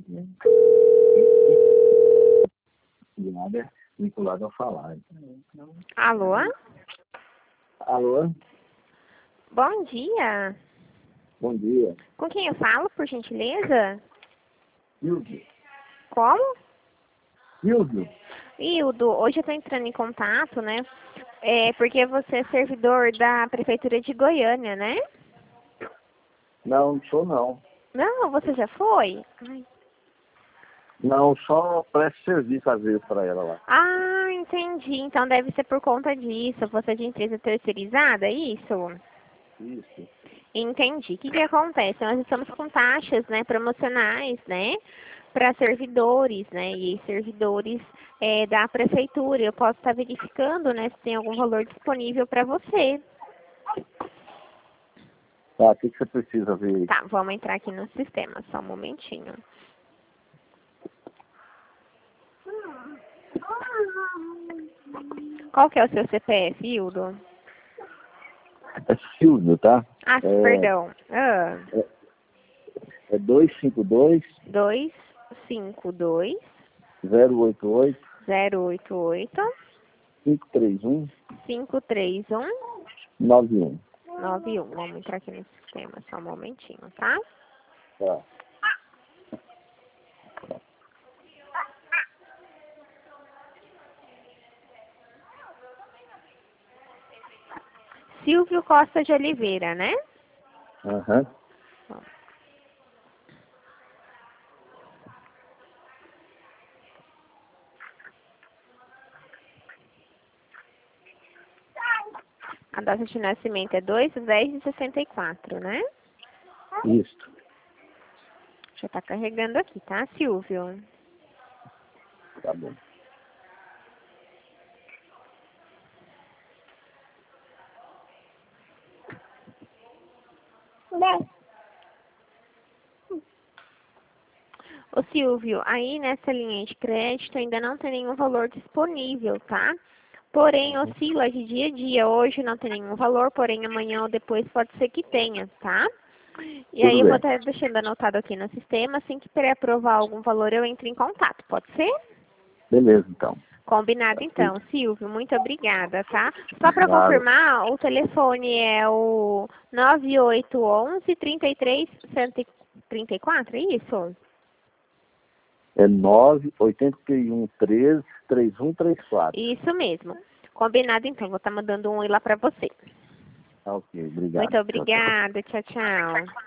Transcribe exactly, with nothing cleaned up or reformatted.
Nada vinculado ao salário. Alô? Alô? Bom dia. Bom dia. Com quem eu falo, por gentileza? Hildo. Como? Hildo. Hildo, hoje eu estou entrando em contato, né? É porque você é servidor da Prefeitura de Goiânia, né? Não, não sou não. Não, você já foi? Ai. Não, só presto serviço às vezes para ela lá. Ah, entendi. Então deve ser por conta disso. Você é de empresa terceirizada, é isso? Isso. Entendi. O que que acontece? Nós estamos com taxas, né, promocionais, né, para servidores, né, e servidores é, da prefeitura. Eu posso estar verificando, né, se tem algum valor disponível para você. Tá, o que, que você precisa ver aí? Tá, vamos entrar aqui no sistema, só um momentinho. Qual que é o seu C P F, Hildo? É Silvio, tá? Ah, É, perdão. Ah, é, é dois cinco dois, dois cinco dois, zero oito oito, zero oito oito, cinco três um, cinco três um, nove um. nove um. Vamos entrar aqui no sistema, só um momentinho, tá? Tá. Silvio Costa de Oliveira, né? Aham. Bom. A data de nascimento é dois dez de sessenta e quatro, né? Isso. Já tá carregando aqui, tá, Silvio? Tá bom. Ô Silvio, aí nessa linha de crédito ainda não tem nenhum valor disponível, tá? Porém, oscila de dia a dia. Hoje não tem nenhum valor, porém amanhã ou depois pode ser que tenha, tá? E aí Tudo eu vou bem. estar deixando anotado aqui no sistema, assim que pré-aprovar algum valor eu entro em contato, pode ser? Beleza, então. Combinado então, Silvio, muito obrigada, tá? Só para Claro. confirmar, o telefone é o nove oito um um, três três trinta e quatro, é isso? É nove oito um três três um três quatro. Isso mesmo. Combinado então, vou estar mandando um oi lá para você. Tá, ok. Obrigado. Muito Tchau, tchau. obrigada, tchau, tchau.